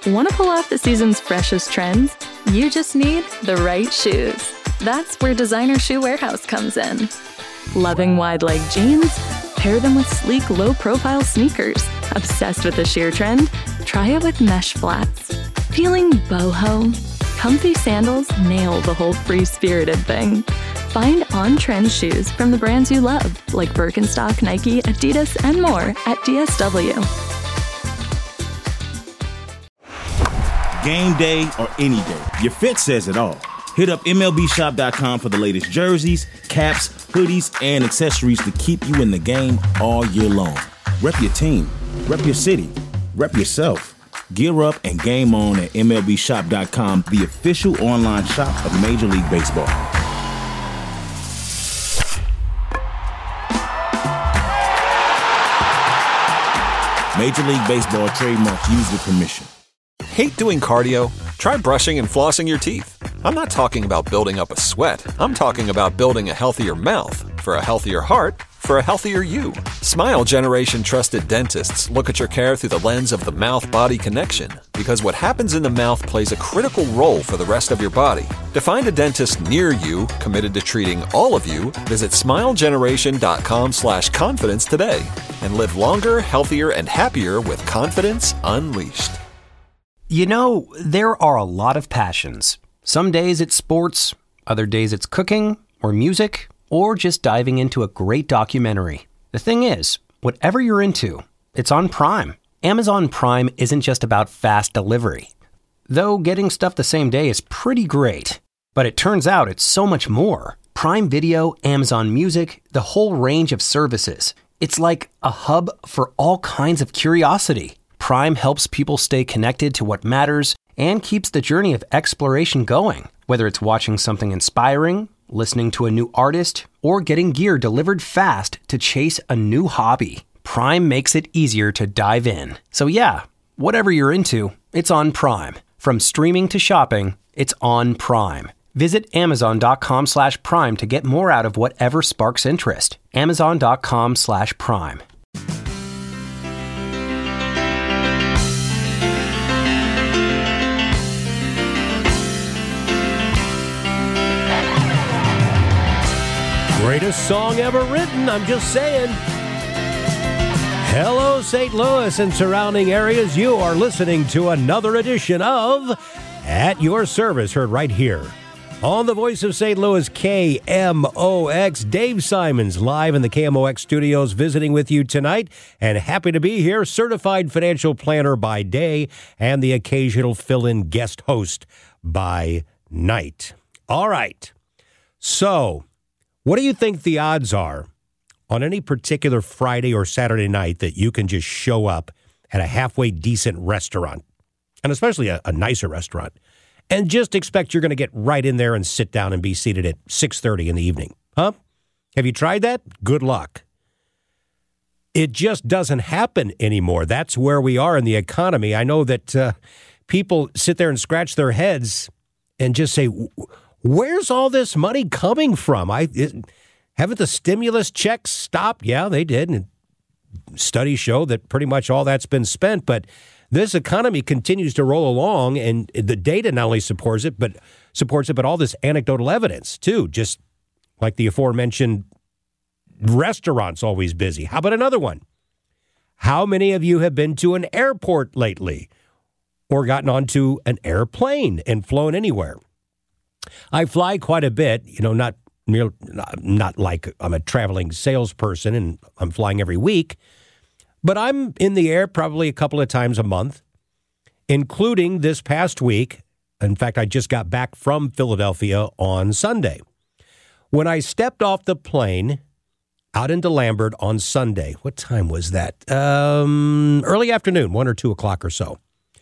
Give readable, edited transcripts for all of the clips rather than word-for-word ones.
Want to pull off the season's freshest trends? You just need the right shoes. That's where Designer Shoe Warehouse comes in. Loving wide-leg jeans? Pair them with sleek, low-profile sneakers. Obsessed with the sheer trend? Try it with mesh flats. Feeling boho? Comfy sandals nail the whole free-spirited thing. Find on-trend shoes from the brands you love, like Birkenstock, Nike, Adidas, and more at DSW. Game day or any day, your fit says it all. Hit up MLBshop.com for the latest jerseys, caps, hoodies, and accessories to keep you in the game all year long. Rep your team, rep your city, rep yourself. Gear up and game on at MLBshop.com, the official online shop of Major League Baseball. Major League Baseball trademark used with permission. Hate doing cardio? Try brushing and flossing your teeth. I'm not talking about building up a sweat. I'm talking about building a healthier mouth for a healthier heart for a healthier you. Smile Generation trusted dentists look at your care through the lens of the mouth-body connection, because what happens in the mouth plays a critical role for the rest of your body. To find a dentist near you committed to treating all of you, visit smilegeneration.com/confidence today and live longer, healthier, and happier with confidence unleashed. You know, there are a lot of passions. Some days it's sports, other days it's cooking or music, or just diving into a great documentary. The thing is, whatever you're into, it's on Prime. Amazon Prime isn't just about fast delivery. Though getting stuff the same day is pretty great. But it turns out it's so much more. Prime Video, Amazon Music, the whole range of services. It's like a hub for all kinds of curiosity. Prime helps people stay connected to what matters and keeps the journey of exploration going. Whether it's watching something inspiring, listening to a new artist, or getting gear delivered fast to chase a new hobby, Prime makes it easier to dive in. So yeah, whatever you're into, it's on Prime. From streaming to shopping, it's on Prime. Visit Amazon.com/Prime to get more out of whatever sparks interest. Amazon.com/Prime. Greatest song ever written, I'm just saying. Hello, St. Louis and surrounding areas. You are listening to another edition of At Your Service, heard right here on the Voice of St. Louis, KMOX. Dave Simons live in the KMOX studios visiting with you tonight, and happy to be here. Certified financial planner by day and the occasional fill-in guest host by night. All right. So, what do you think the odds are on any particular Friday or Saturday night that you can just show up at a halfway decent restaurant, and especially a nicer restaurant, and just expect you're going to get right in there and sit down and be seated at 6:30 in the evening? Huh? Have you tried that? Good luck. It just doesn't happen anymore. That's where we are in the economy. I know that people sit there and scratch their heads and just say, where's all this money coming from? Haven't the stimulus checks stopped? Yeah, they did. And studies show that pretty much all that's been spent. But this economy continues to roll along, and the data not only supports it, but all this anecdotal evidence, too. Just like the aforementioned restaurants always busy. How about another one? How many of you have been to an airport lately or gotten onto an airplane and flown anywhere? I fly quite a bit, not like I'm a traveling salesperson and I'm flying every week, but I'm in the air probably a couple of times a month, including this past week. In fact, I just got back from Philadelphia on Sunday. When I stepped off the plane out into Lambert on Sunday, what time was that? Early afternoon, 1 or 2 o'clock or so.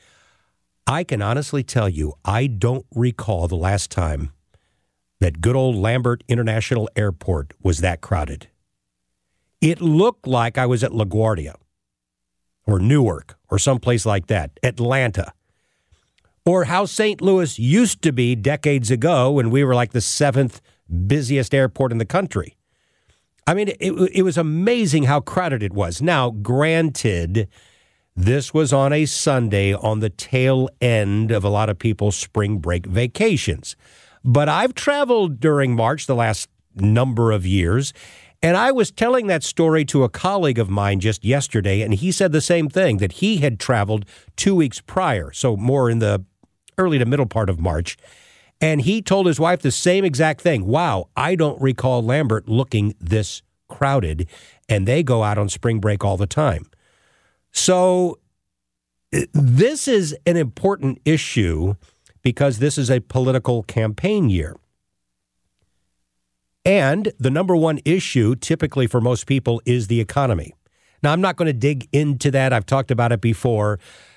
I can honestly tell you, I don't recall the last time that good old Lambert International Airport was that crowded. It looked like I was at LaGuardia or Newark or someplace like that, Atlanta, or how St. Louis used to be decades ago when we were like the 7th busiest airport in the country. I mean, it was amazing how crowded it was. Now, granted, This was on a Sunday on the tail end of a lot of people's spring break vacations. But I've traveled during March the last number of years, and I was telling that story to a colleague of mine just yesterday, and he said the same thing, that he had traveled 2 weeks prior, so more in the early to middle part of March, and he told his wife the same exact thing. Wow, I don't recall Lambert looking this crowded, and they go out on spring break all the time. So this is an important issue because this is a political campaign year. And the number one issue typically for most people is the economy. Now, I'm not going to dig into that. I've talked about it before.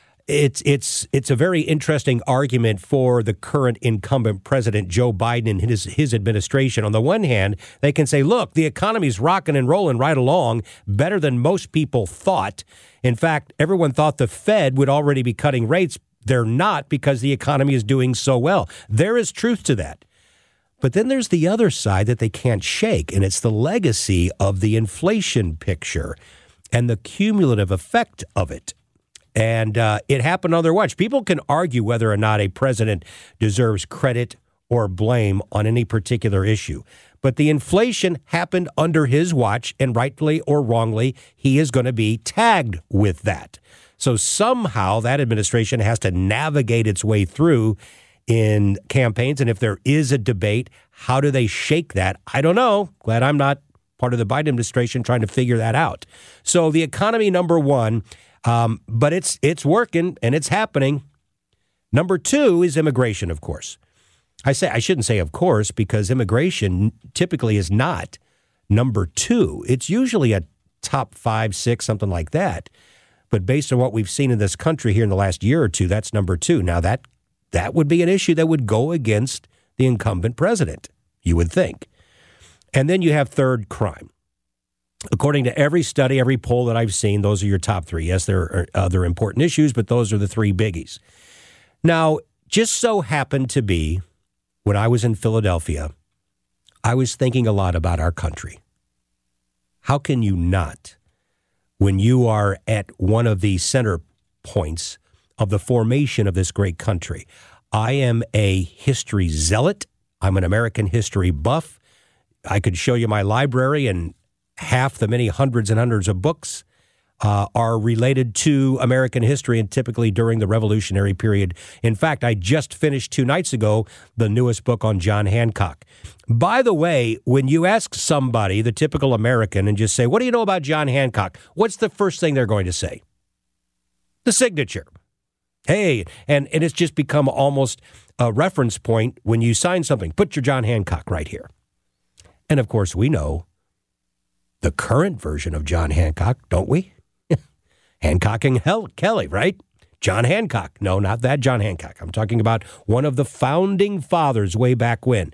It's a very interesting argument for the current incumbent president, Joe Biden, and his administration. On the one hand, they can say, look, the economy's rocking and rolling right along, better than most people thought. In fact, everyone thought the Fed would already be cutting rates. They're not, because the economy is doing so well. There is truth to that. But then there's the other side that they can't shake, and it's the legacy of the inflation picture and the cumulative effect of it. And it happened on their watch. People can argue whether or not a president deserves credit or blame on any particular issue. But the inflation happened under his watch, and rightly or wrongly, he is going to be tagged with that. So somehow that administration has to navigate its way through in campaigns. And if there is a debate, how do they shake that? I don't know. Glad I'm not part of the Biden administration trying to figure that out. So the economy, number one. But it's working and it's happening. Number two is immigration, of course. I shouldn't say of course, because immigration typically is not number two. It's usually a top 5, 6, something like that. But based on what we've seen in this country here in the last year or two, that's number two. Now, that would be an issue that would go against the incumbent president, you would think. And then you have third, crime. According to every study, every poll that I've seen, those are your top three. Yes, there are other important issues, but those are the three biggies. Now, just so happened to be, when I was in Philadelphia, I was thinking a lot about our country. How can you not, when you are at one of the center points of the formation of this great country? I am a history zealot. I'm an American history buff. I could show you my library, and half the many hundreds and hundreds of books are related to American history, and typically during the Revolutionary period. In fact, I just finished 2 nights ago the newest book on John Hancock. By the way, when you ask somebody, the typical American, and just say, what do you know about John Hancock? What's the first thing they're going to say? The signature. Hey, and it's just become almost a reference point when you sign something. Put your John Hancock right here. And of course, we know the current version of John Hancock, don't we? Hancock and Kelly, right? John Hancock. No, not that John Hancock. I'm talking about one of the founding fathers way back when.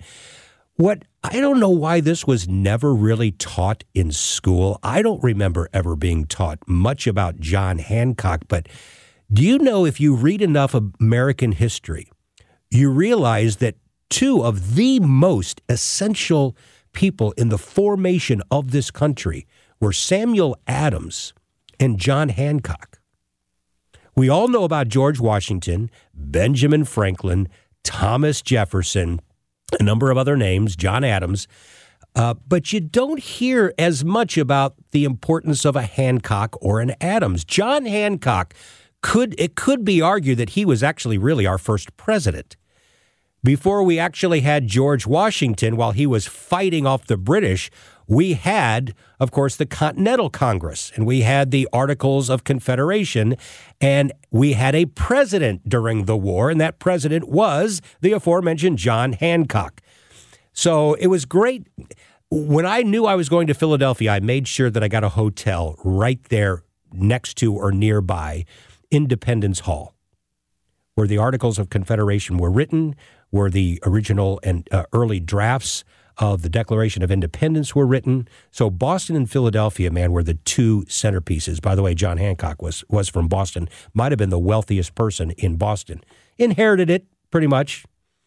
I don't know why this was never really taught in school. I don't remember ever being taught much about John Hancock, but do you know, if you read enough of American history, you realize that 2 of the most essential people in the formation of this country were Samuel Adams and John Hancock. We all know about George Washington, Benjamin Franklin, Thomas Jefferson, a number of other names, John Adams, but you don't hear as much about the importance of a Hancock or an Adams. John Hancock, it could be argued that he was actually really our first president. Before we actually had George Washington, while he was fighting off the British, we had, of course, the Continental Congress, and we had the Articles of Confederation, and we had a president during the war, and that president was the aforementioned John Hancock. So it was great. When I knew I was going to Philadelphia, I made sure that I got a hotel right there next to or nearby Independence Hall, where the Articles of Confederation were written, where the original and early drafts of the Declaration of Independence were written. So Boston and Philadelphia, man, were the 2 centerpieces. By the way, John Hancock was from Boston, might have been the wealthiest person in Boston. Inherited it, pretty much,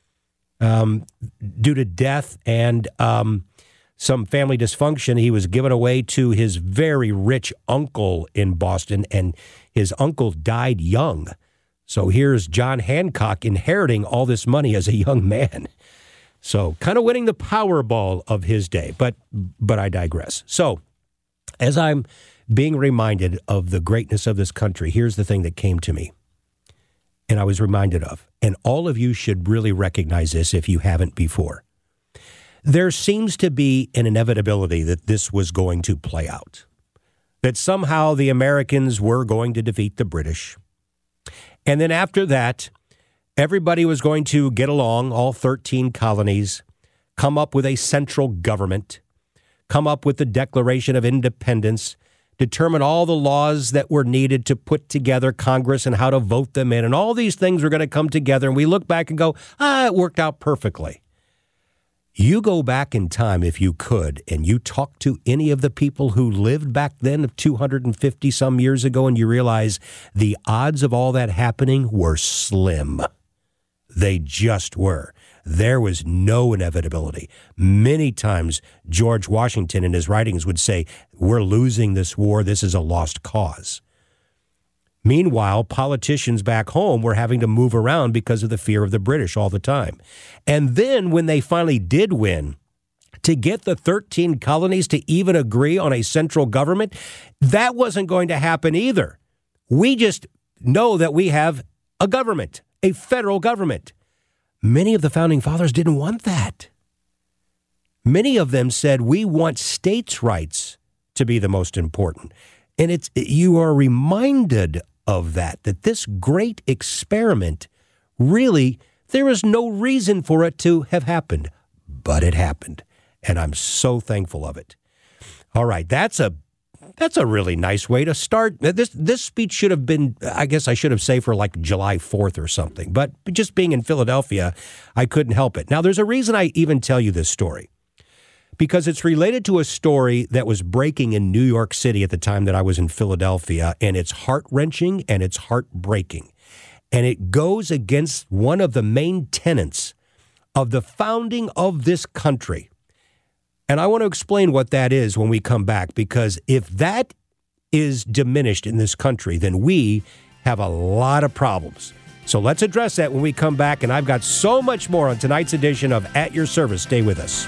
due to death and some family dysfunction. He was given away to his very rich uncle in Boston, and his uncle died young. So here's John Hancock inheriting all this money as a young man. So kind of winning the Powerball of his day, but I digress. So as I'm being reminded of the greatness of this country, here's the thing that came to me and I was reminded of, and all of you should really recognize this if you haven't before. There seems to be an inevitability that this was going to play out, that somehow the Americans were going to defeat the British. And then after that, everybody was going to get along, all 13 colonies, come up with a central government, come up with the Declaration of Independence, determine all the laws that were needed to put together Congress and how to vote them in. And all these things were going to come together. And we look back and go, it worked out perfectly. You go back in time, if you could, and you talk to any of the people who lived back then 250 some years ago, and you realize the odds of all that happening were slim. They just were. There was no inevitability. Many times, George Washington in his writings would say, we're losing this war. This is a lost cause. Meanwhile, politicians back home were having to move around because of the fear of the British all the time. And then when they finally did win, to get the 13 colonies to even agree on a central government, that wasn't going to happen either. We just know that we have a government, a federal government. Many of the founding fathers didn't want that. Many of them said, we want states' rights to be the most important. And you are reminded of that this great experiment, really, there is no reason for it to have happened, but it happened. And I'm so thankful of it. All right, that's a really nice way to start. This speech should have been, I guess I should have saved for like July 4th or something. But just being in Philadelphia, I couldn't help it. Now, there's a reason I even tell you this story. Because it's related to a story that was breaking in New York City at the time that I was in Philadelphia. And it's heart-wrenching and it's heartbreaking. And it goes against one of the main tenets of the founding of this country. And I want to explain what that is when we come back, because if that is diminished in this country, then we have a lot of problems. So let's address that when we come back. And I've got so much more on tonight's edition of At Your Service. Stay with us.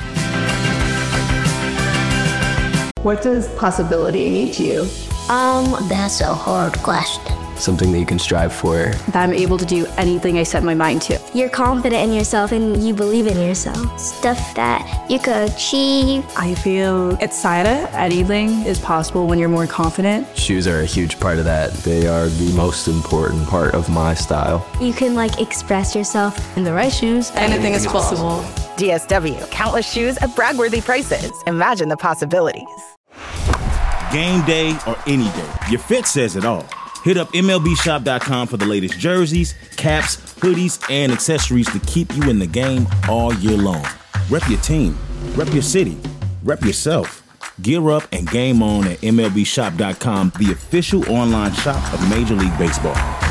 What does possibility mean to you? That's a hard question. Something that you can strive for. That I'm able to do anything I set my mind to. You're confident in yourself and you believe in yourself. Stuff that you could achieve. I feel excited. Anything is possible when you're more confident. Shoes are a huge part of that. They are the most important part of my style. You can express yourself. In the right shoes, anything is possible. DSW, countless shoes at brag-worthy prices. Imagine the possibilities. Game day or any day, your fit says it all. Hit up MLBshop.com for the latest jerseys, caps, hoodies, and accessories to keep you in the game all year long. Rep your team, rep your city, rep yourself. Gear up and game on at MLBshop.com, the official online shop of Major League Baseball.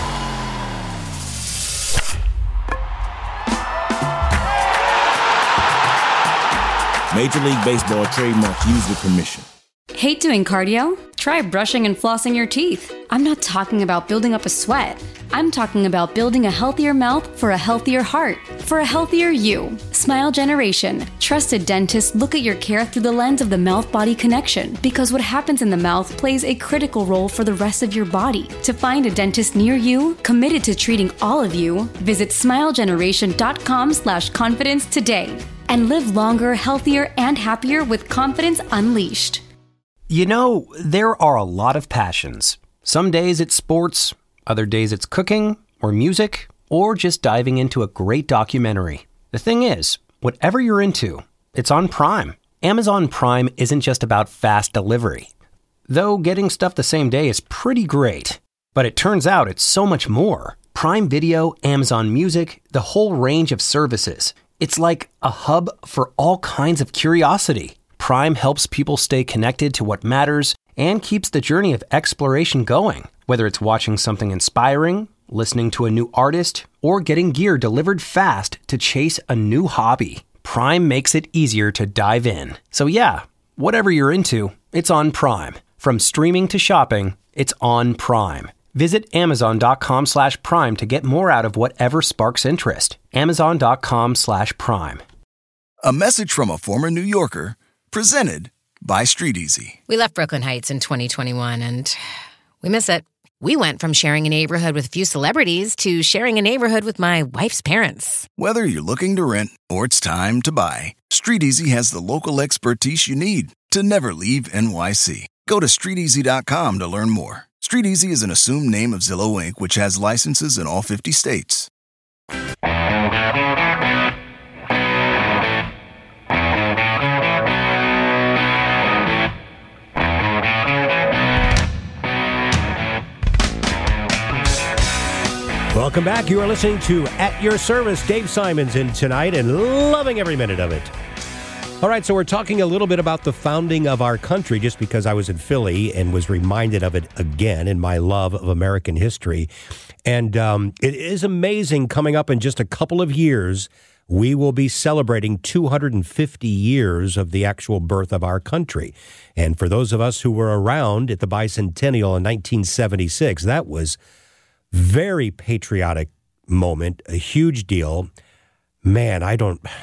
Major League Baseball trademarks used with permission. Hate doing cardio? Try brushing and flossing your teeth. I'm not talking about building up a sweat. I'm talking about building a healthier mouth for a healthier heart, for a healthier you. Smile Generation. Trusted dentists look at your care through the lens of the mouth-body connection, because what happens in the mouth plays a critical role for the rest of your body. To find a dentist near you, committed to treating all of you, visit smilegeneration.com/confidence today. And live longer, healthier, and happier with confidence unleashed. You know, there are a lot of passions. Some days it's sports, other days it's cooking or music, or just diving into a great documentary. The thing is, whatever you're into, it's on Prime. Amazon Prime isn't just about fast delivery. Though getting stuff the same day is pretty great. But it turns out it's so much more. Prime Video, Amazon Music, the whole range of services. It's like a hub for all kinds of curiosity. Prime helps people stay connected to what matters and keeps the journey of exploration going. Whether it's watching something inspiring, listening to a new artist, or getting gear delivered fast to chase a new hobby, Prime makes it easier to dive in. So yeah, whatever you're into, it's on Prime. From streaming to shopping, it's on Prime. Visit Amazon.com/Prime to get more out of whatever sparks interest. Amazon.com/Prime. A message from a former New Yorker, presented by Street Easy. We left Brooklyn Heights in 2021 and we miss it. We went from sharing a neighborhood with a few celebrities to sharing a neighborhood with my wife's parents. Whether you're looking to rent or it's time to buy, Street Easy has the local expertise you need to never leave NYC. Go to StreetEasy.com to learn more. Street Easy is an assumed name of Zillow Inc., which has licenses in all 50 states. Welcome back. You are listening to At Your Service. Dave Simons in tonight and loving every minute of it. All right, so we're talking a little bit about the founding of our country just because I was in Philly and was reminded of it again in my love of American history. And it is amazing. Coming up in just a couple of years, we will be celebrating 250 years of the actual birth of our country. And for those of us who were around at the bicentennial in 1976, that was very patriotic moment, a huge deal. Man, I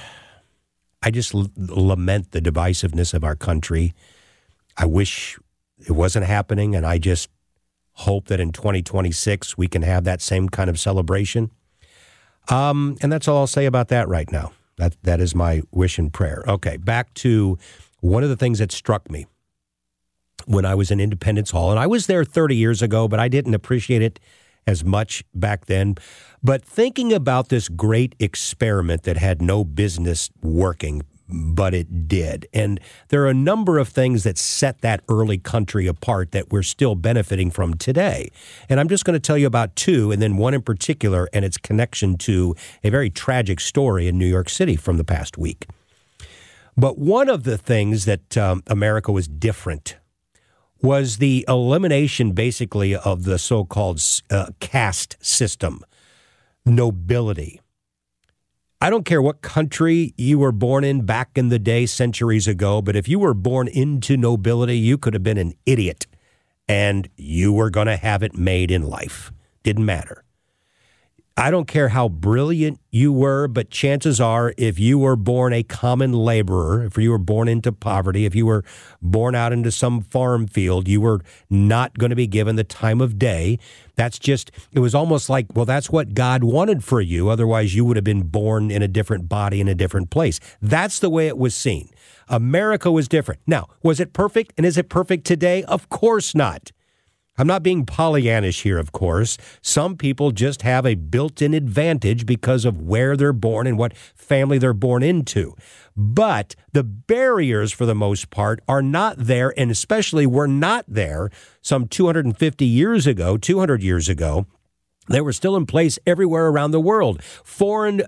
just lament the divisiveness of our country. I wish it wasn't happening, and I just hope that in 2026 we can have that same kind of celebration. And that's all I'll say about that right now. That is my wish and prayer. Okay, back to one of the things that struck me when I was in Independence Hall, and I was there 30 years ago, but I didn't appreciate it as much back then. But thinking about this great experiment that had no business working, but it did. And there are a number of things that set that early country apart that we're still benefiting from today. And I'm just going to tell you about two, and then one in particular, and its connection to a very tragic story in New York City from the past week. But one of the things that America was different was the elimination, basically, of the so-called caste system, nobility. I don't care what country you were born in back in the day, centuries ago, but if you were born into nobility, you could have been an idiot, and you were going to have it made in life. Didn't matter. I don't care how brilliant you were, but chances are if you were born a common laborer, if you were born into poverty, if you were born out into some farm field, you were not going to be given the time of day. It was almost like, well, that's what God wanted for you. Otherwise, you would have been born in a different body in a different place. That's the way it was seen. America was different. Now, was it perfect? And is it perfect today? Of course not. I'm not being Pollyannish here, of course. Some people just have a built-in advantage because of where they're born and what family they're born into. But the barriers, for the most part, are not there, and especially were not there some 250 years ago, 200 years ago. They were still in place everywhere around the world. Foreign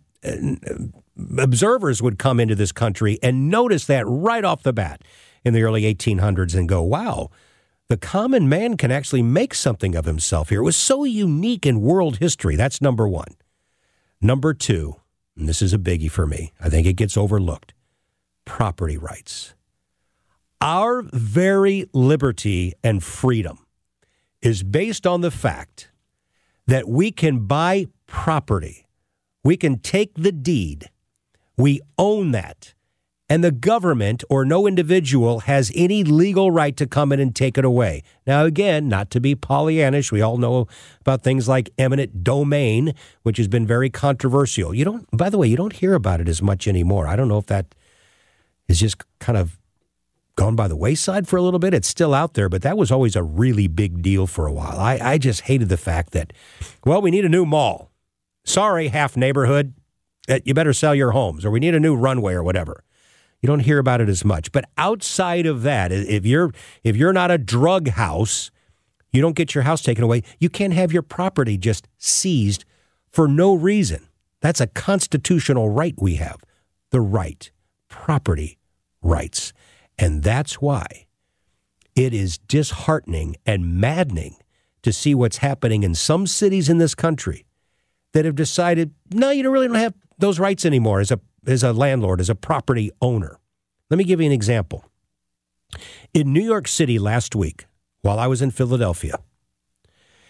observers would come into this country and notice that right off the bat in the early 1800s and go, wow, the common man can actually make something of himself here. It was so unique in world history. That's number one. Number two, and this is a biggie for me, I think it gets overlooked, property rights. Our very liberty and freedom is based on the fact that we can buy property. We can take the deed. We own that. And the government or no individual has any legal right to come in and take it away. Now, again, not to be Pollyannish, we all know about things like eminent domain, which has been very controversial. By the way, you don't hear about it as much anymore. I don't know if that is just kind of gone by the wayside for a little bit. It's still out there, but that was always a really big deal for a while. I just hated the fact that, well, we need a new mall. Sorry, half neighborhood, you better sell your homes, or we need a new runway or whatever. You don't hear about it as much. But outside of that, if you're not a drug house, you don't get your house taken away. You can't have your property just seized for no reason. That's a constitutional right we have. The right. Property rights. And that's why it is disheartening and maddening to see what's happening in some cities in this country that have decided, no, you don't have those rights anymore as a landlord, as a property owner. Let me give you an example. In New York City last week, while I was in Philadelphia,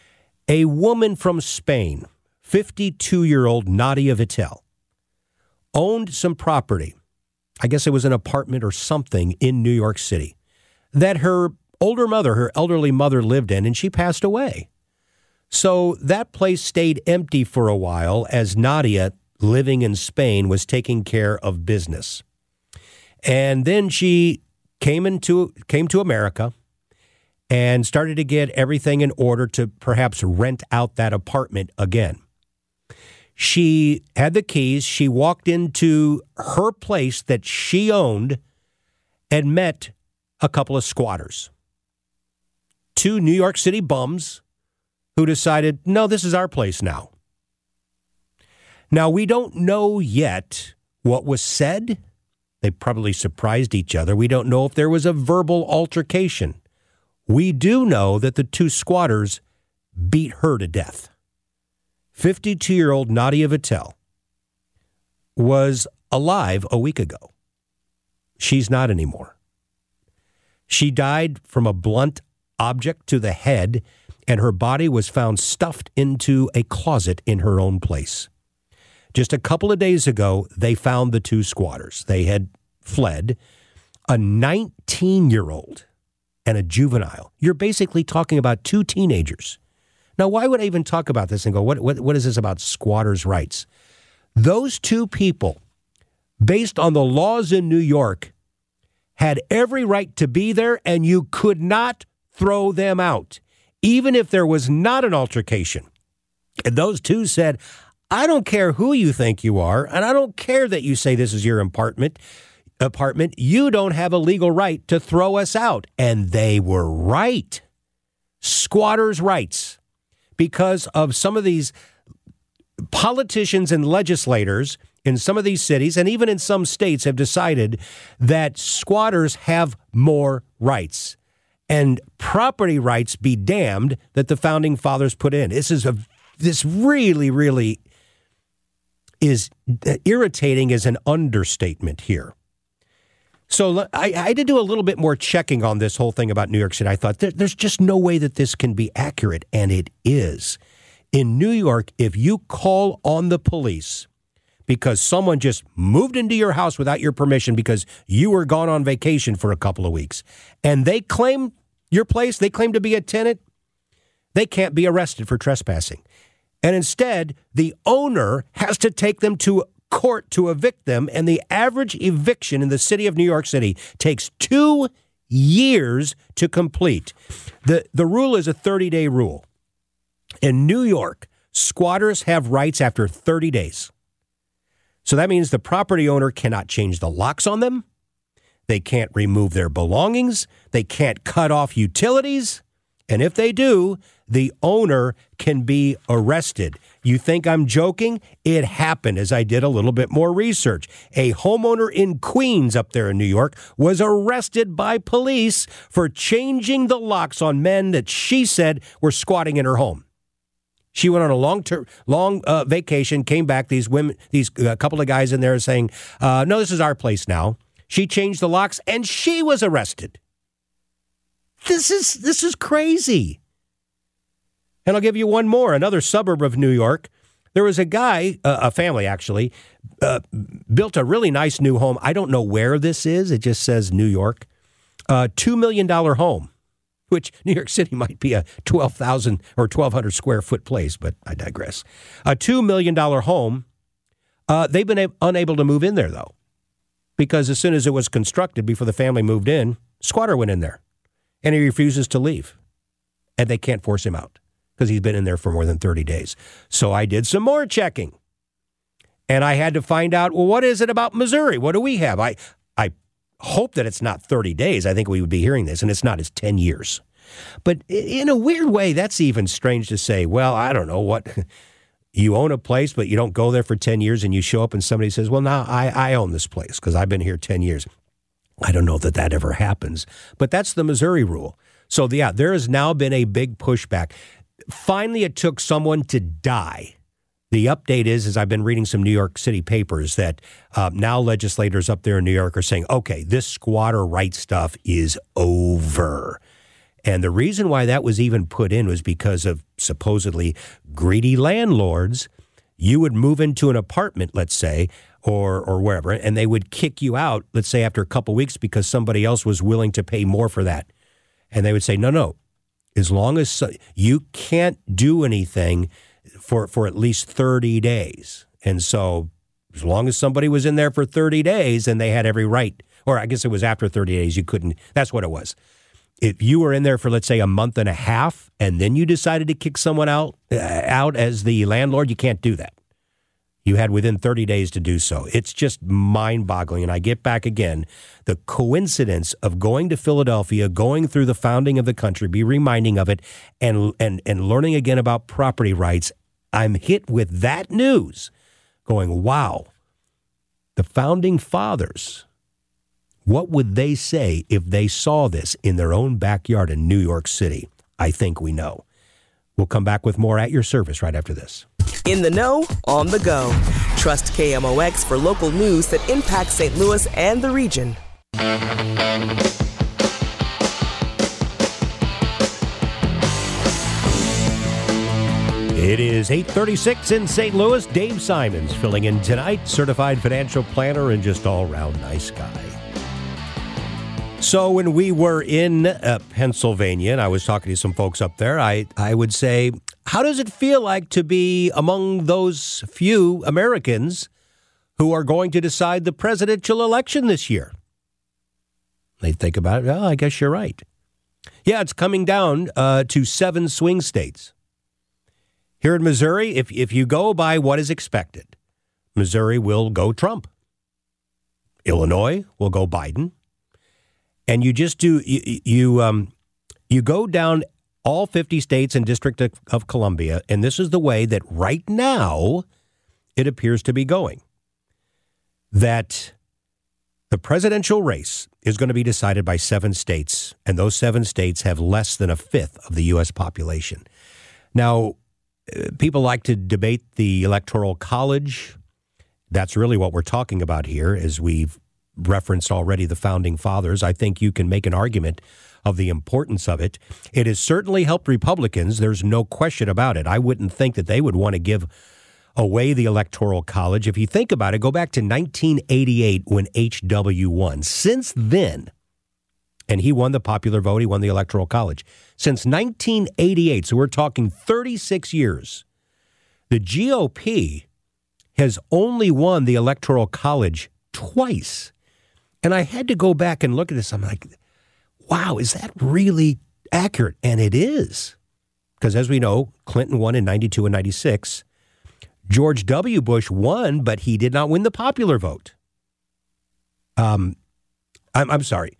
A woman from Spain, 52-year-old Nadia Vittel, owned some property. I guess it was an apartment or something in New York City that her older mother, her elderly mother, lived in, and she passed away. So that place stayed empty for a while as Nadia, living in Spain, was taking care of business. And then she came to America and started to get everything in order to perhaps rent out that apartment again. She had the keys. She walked into her place that she owned and met a couple of squatters. 2 New York City bums who decided, no, this is our place now. Now, we don't know yet what was said. They probably surprised each other. We don't know if there was a verbal altercation. We do know that the 2 squatters beat her to death. 52-year-old Nadia Vittel was alive a week ago. She's not anymore. She died from a blunt object to the head, and her body was found stuffed into a closet in her own place. Just a couple of days ago, they found the 2 squatters. They had fled. A 19-year-old and a juvenile. You're basically talking about 2 teenagers. Now, why would I even talk about this and go, what is this about squatters' rights? Those 2 people, based on the laws in New York, had every right to be there, and you could not throw them out, even if there was not an altercation. And those 2 said, I don't care who you think you are, and I don't care that you say this is your apartment. You don't have a legal right to throw us out. And they were right. Squatters' rights. Because of some of these politicians and legislators in some of these cities, and even in some states, have decided that squatters have more rights. And property rights be damned that the founding fathers put in. This really, really is irritating as an understatement here. So I had to do a little bit more checking on this whole thing about New York City. I thought there's just no way that this can be accurate, and it is. In New York, if you call on the police because someone just moved into your house without your permission because you were gone on vacation for a couple of weeks, and they claim your place, they claim to be a tenant, they can't be arrested for trespassing. And instead, the owner has to take them to court to evict them, and the average eviction in the city of New York City takes 2 years to complete. The rule is a 30-day rule. In New York, squatters have rights after 30 days. So that means the property owner cannot change the locks on them. They can't remove their belongings. They can't cut off utilities. And if they do, the owner can be arrested. You think I'm joking? It happened as I did a little bit more research. A homeowner in Queens up there in New York was arrested by police for changing the locks on men that she said were squatting in her home. She went on a long vacation, came back. These couple of guys in there saying, no, this is our place now. She changed the locks and she was arrested. This is crazy. And I'll give you one more. Another suburb of New York. There was a guy, a family actually, built a really nice new home. I don't know where this is. It just says New York. $2 million home, which New York City might be a 12,000 or 1,200 square foot place, but I digress. A $2 million home. They've been unable to move in there, though, because as soon as it was constructed, before the family moved in, squatter went in there, and he refuses to leave, and they can't force him out because he's been in there for more than 30 days. So I did some more checking, and I had to find out, well, what is it about Missouri? What do we have? I hope that it's not 30 days. I think we would be hearing this, and it's not. It's 10 years. But in a weird way, that's even strange to say, well, I don't know what. You own a place, but you don't go there for 10 years, and you show up and somebody says, well, now I own this place because I've been here 10 years. I don't know that ever happens, but that's the Missouri rule. So, yeah, there has now been a big pushback. Finally, it took someone to die. The update is I've been reading some New York City papers that now legislators up there in New York are saying, okay, this squatter rights stuff is over. And the reason why that was even put in was because of supposedly greedy landlords. You would move into an apartment, let's say, or wherever, and they would kick you out, let's say, after a couple weeks because somebody else was willing to pay more for that. And they would say, no, as long as you can't do anything for at least 30 days. And so as long as somebody was in there for 30 days, then they had every right. Or I guess it was after 30 days, you couldn't. That's what it was. If you were in there for, let's say, a month and a half, and then you decided to kick someone out as the landlord, you can't do that. You had within 30 days to do so. It's just mind-boggling. And I get back again, the coincidence of going to Philadelphia, going through the founding of the country, be reminding of it, and learning again about property rights. I'm hit with that news going, wow, the founding fathers, what would they say if they saw this in their own backyard in New York City? I think we know. We'll come back with more at your service right after this. In the know, on the go. Trust KMOX for local news that impacts St. Louis and the region. It is 8:36 in St. Louis. Dave Simons filling in tonight, certified financial planner and just all-around nice guy. So when we were in Pennsylvania, and I was talking to some folks up there, I would say, how does it feel like to be among those few Americans who are going to decide the presidential election this year? They think about it. Oh, I guess you're right. Yeah, it's coming down to 7 swing states. Here in Missouri, if you go by what is expected, Missouri will go Trump. Illinois will go Biden. And you just do, you go down all 50 states and District of Columbia, and this is the way that right now it appears to be going. That the presidential race is going to be decided by 7 states, and those 7 states have less than a fifth of the U.S. population. Now, people like to debate the Electoral College. That's really what we're talking about here, as we've referenced already the founding fathers. I think you can make an argument of the importance of it. It has certainly helped Republicans. There's no question about it. I wouldn't think that they would want to give away the Electoral College. If you think about it, go back to 1988 when H.W. won. Since then, and he won the popular vote, he won the Electoral College. Since 1988, so we're talking 36 years, the GOP has only won the Electoral College twice. And I had to go back and look at this. I'm like, wow, is that really accurate? And it is. Because as we know, Clinton won in 92 and 96. George W. Bush won, but he did not win the popular vote. I'm sorry.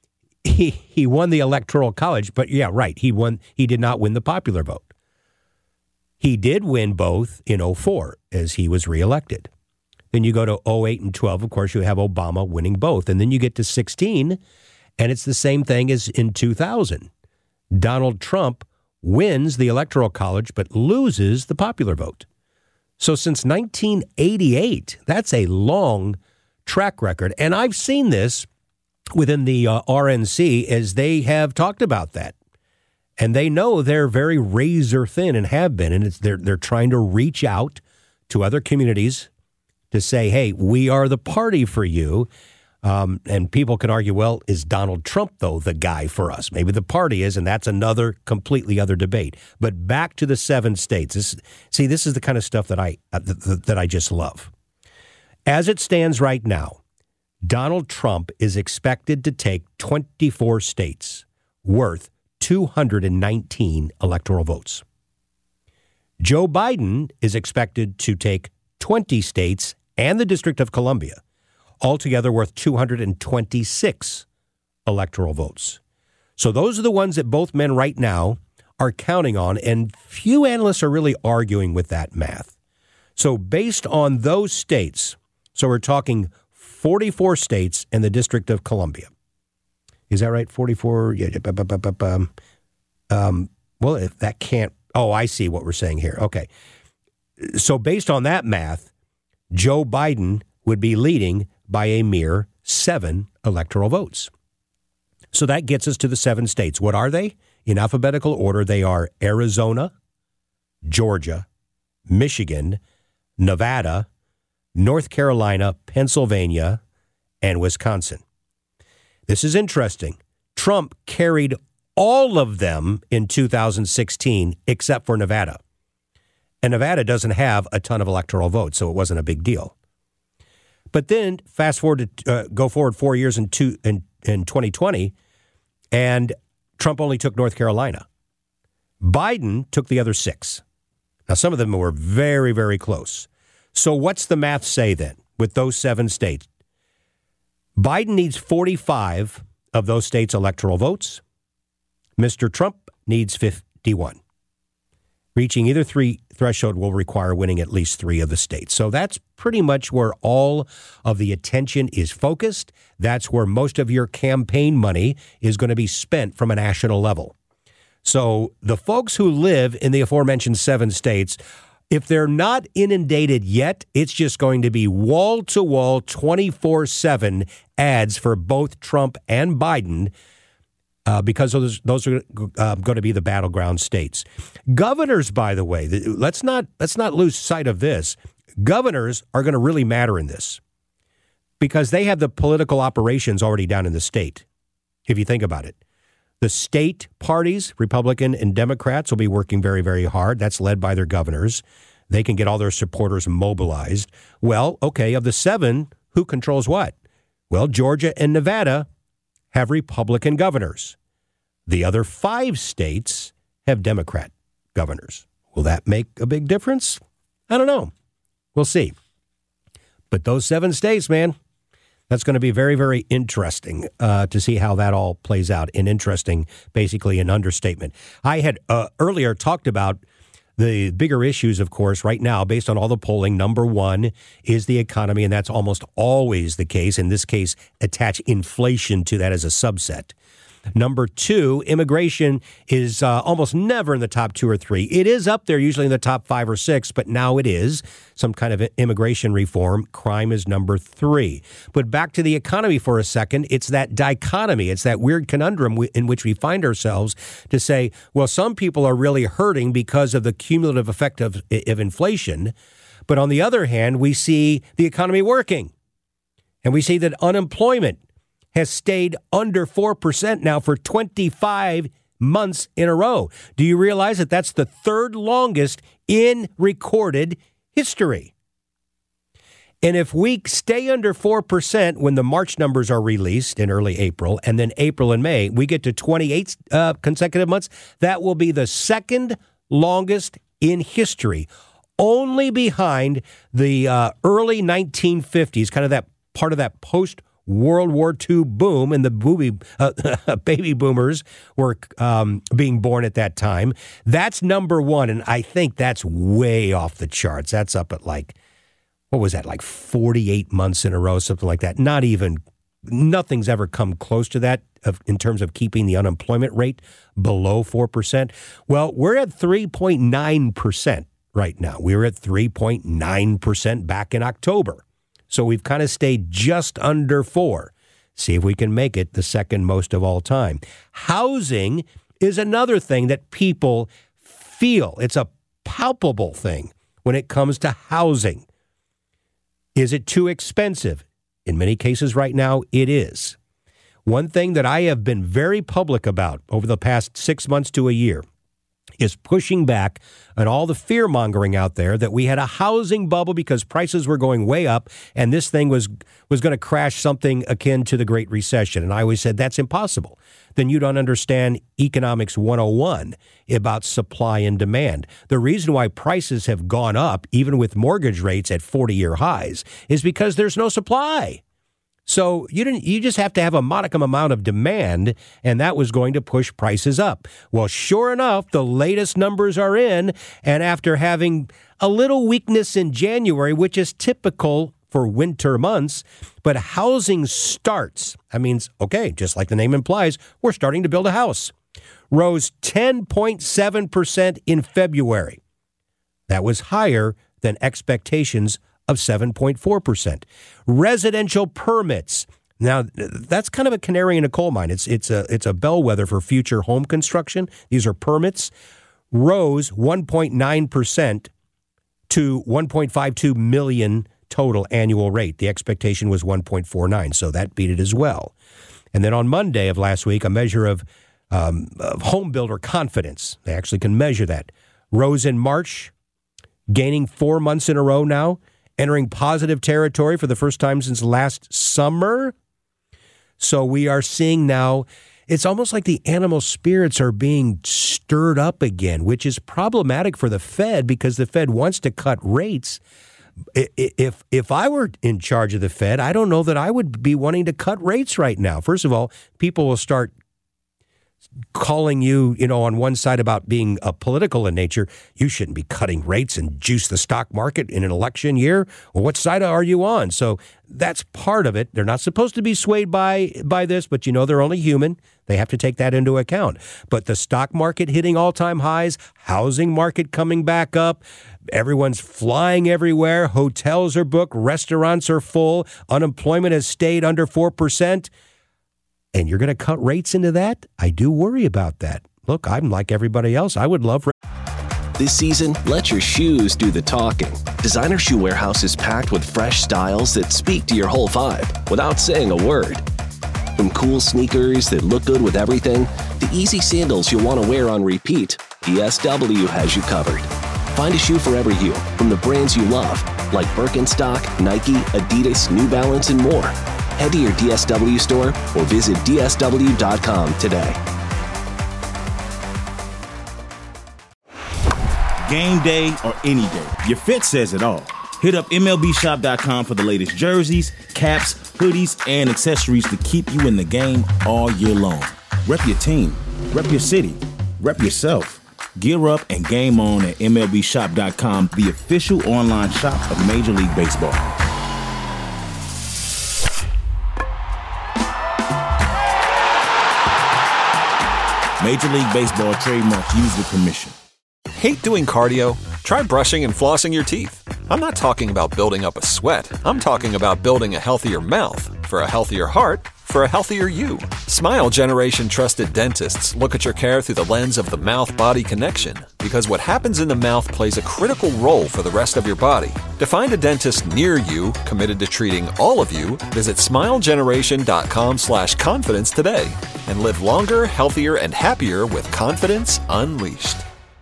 He won the Electoral College, but yeah, right. He did not win the popular vote. He did win both in 2004 as he was reelected. Then you go to 2008 and 12. Of course, you have Obama winning both. And then you get to 2016, and it's the same thing as in 2000. Donald Trump wins the Electoral College but loses the popular vote. So since 1988, that's a long track record. And I've seen this within the RNC as they have talked about that. And they know they're very razor thin and have been. And they're trying to reach out to other communities to say, hey, we are the party for you. And people can argue, well, is Donald Trump, though, the guy for us? Maybe the party is, and that's another completely other debate. But back to the 7 states. This is the kind of stuff that I just love. As it stands right now, Donald Trump is expected to take 24 states worth 219 electoral votes. Joe Biden is expected to take 20 states and the District of Columbia, altogether worth 226 electoral votes. So those are the ones that both men right now are counting on, and few analysts are really arguing with that math. So based on those states, so we're talking 44 states and the District of Columbia. Is that right? 44? Yeah. Well, if that can't... Oh, I see what we're saying here. Okay. So based on that math, Joe Biden would be leading by a mere 7 electoral votes. So that gets us to the 7 states. What are they? in alphabetical order, they are Arizona, Georgia, Michigan, Nevada, North Carolina, Pennsylvania, and Wisconsin. This is interesting. Trump carried all of them in 2016 except for Nevada. And Nevada doesn't have a ton of electoral votes, so it wasn't a big deal. But then go forward 4 years in 2020, and Trump only took North Carolina. Biden took the other 6. Now, some of them were very, very close. So what's the math say then with those 7 states? Biden needs 45 of those states' electoral votes. Mr. Trump needs 51. Reaching either 3 threshold will require winning at least 3 of the states. So that's pretty much where all of the attention is focused. That's where most of your campaign money is going to be spent from a national level. So the folks who live in the aforementioned 7 states, if they're not inundated yet, it's just going to be wall-to-wall 24/7 ads for both Trump and Biden because those are going to be the battleground states. Governors, by the way, let's not lose sight of this. Governors are going to really matter in this because they have the political operations already down in the state, if you think about it. The state parties, Republican and Democrats, will be working very, very hard. That's led by their governors. They can get all their supporters mobilized. Well, okay, of the 7, who controls what? Well, Georgia and Nevada have Republican governors. The other 5 states have Democrat governors. Will that make a big difference? I don't know. We'll see. But those 7 states, man, that's going to be very, very interesting to see how that all plays out. And interesting, basically an understatement. I had earlier talked about the bigger issues, of course, right now, based on all the polling. Number 1 is the economy, and that's almost always the case. In this case, attach inflation to that as a subset. Number 2, immigration is almost never in the top 2 or 3. It is up there usually in the top 5 or 6, but now it is some kind of immigration reform. Crime is number 3. But back to the economy for a second, it's that dichotomy. It's that weird conundrum in which we find ourselves to say, well, some people are really hurting because of the cumulative effect of inflation. But on the other hand, we see the economy working. And we see that unemployment has stayed under 4% now for 25 months in a row. Do you realize that that's the 3rd longest in recorded history? And if we stay under 4% when the March numbers are released in early April, and then April and May, we get to 28 consecutive months, that will be the 2nd longest in history, only behind the early 1950s, kind of that part of that post-World War II boom, and the baby boomers were being born at that time. That's number 1, and I think that's way off the charts. That's up at like 48 months in a row, something like that. Nothing's ever come close to that in terms of keeping the unemployment rate below 4%. Well, we're at 3.9% right now. We were at 3.9% back in October. So we've kind of stayed just under 4. See if we can make it the 2nd most of all time. Housing is another thing that people feel. It's a palpable thing when it comes to housing. Is it too expensive? In many cases right now, it is. One thing that I have been very public about over the past 6 months to a year is pushing back on all the fear-mongering out there that we had a housing bubble because prices were going way up and this thing was going to crash something akin to the Great Recession. And I always said, that's impossible. Then you don't understand Economics 101 about supply and demand. The reason why prices have gone up, even with mortgage rates at 40-year highs, is because there's no supply. So you just have to have a modicum amount of demand, and that was going to push prices up. Well, sure enough, the latest numbers are in, and after having a little weakness in January, which is typical for winter months, but housing starts. That means, okay, just like the name implies, we're starting to build a house. Rose 10.7% in February. That was higher than expectations of 7.4%. Residential permits, Now, that's kind of a canary in a coal mine. It's a bellwether for future home construction. These are permits. Rose 1.9% to 1.52 million total annual rate. The expectation was 1.49, so that beat it as well. And then on Monday of last week, a measure of home builder confidence. They actually can measure that. Rose in March, gaining 4 months in a row now, entering positive territory for the first time since last summer. So we are seeing now, it's almost like the animal spirits are being stirred up again, which is problematic for the Fed because the Fed wants to cut rates. If I were in charge of the Fed, I don't know that I would be wanting to cut rates right now. First of all, people will start calling you, on one side about being political in nature. You shouldn't be cutting rates and juice the stock market in an election year. Well, what side are you on? So that's part of it. They're not supposed to be swayed by this, but they're only human. They have to take that into account. But the stock market hitting all-time highs, housing market coming back up, everyone's flying everywhere, hotels are booked, restaurants are full, unemployment has stayed under 4%. And you're going to cut rates into that? I do worry about that. Look, I'm like everybody else. I would love... This season, let your shoes do the talking. Designer Shoe Warehouse is packed with fresh styles that speak to your whole vibe without saying a word. From cool sneakers that look good with everything, to easy sandals you'll want to wear on repeat, DSW has you covered. Find a shoe for every you from the brands you love, like Birkenstock, Nike, Adidas, New Balance, and more. Head to your DSW store or visit DSW.com today. Game day or any day, your fit says it all. Hit up MLBshop.com for the latest jerseys, caps, hoodies, and accessories to keep you in the game all year long. Rep your team, rep your city, rep yourself. Gear up and game on at MLBshop.com, the official online shop of Major League Baseball. Major League Baseball trademark used with permission. Hate doing cardio? Try brushing and flossing your teeth. I'm not talking about building up a sweat. I'm talking about building a healthier mouth for a healthier heart for a healthier you. Smile Generation trusted dentists look at your care through the lens of the mouth-body connection because what happens in the mouth plays a critical role for the rest of your body. To find a dentist near you committed to treating all of you, visit smilegeneration.com/confidence today and live longer, healthier, and happier with confidence unleashed.